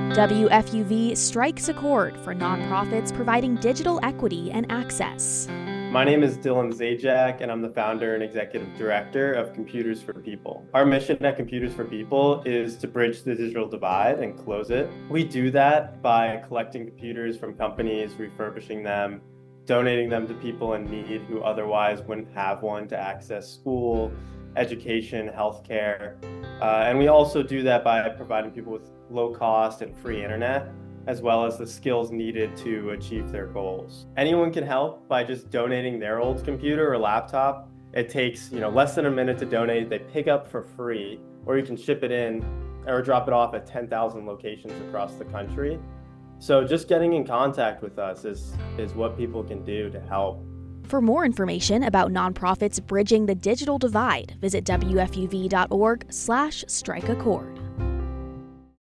WFUV strikes a chord for nonprofits providing digital equity and access. My name is Dylan Zajac, and I'm the founder and executive director of Computers for People. Our mission at Computers for People is to bridge the digital divide and close it. We do that by collecting computers from companies, refurbishing them, donating them to people in need who otherwise wouldn't have one to access school, education, healthcare. And we also do that by providing people with low cost and free internet, as well as the skills needed to achieve their goals. Anyone can help by just donating their old computer or laptop. It takes less than a minute to donate. They pick up for free, or you can ship it in or drop it off at 10,000 locations across the country. So just getting in contact with us is what people can do to help. For more information about nonprofits bridging the digital divide, visit WFUV.org/strikeachord.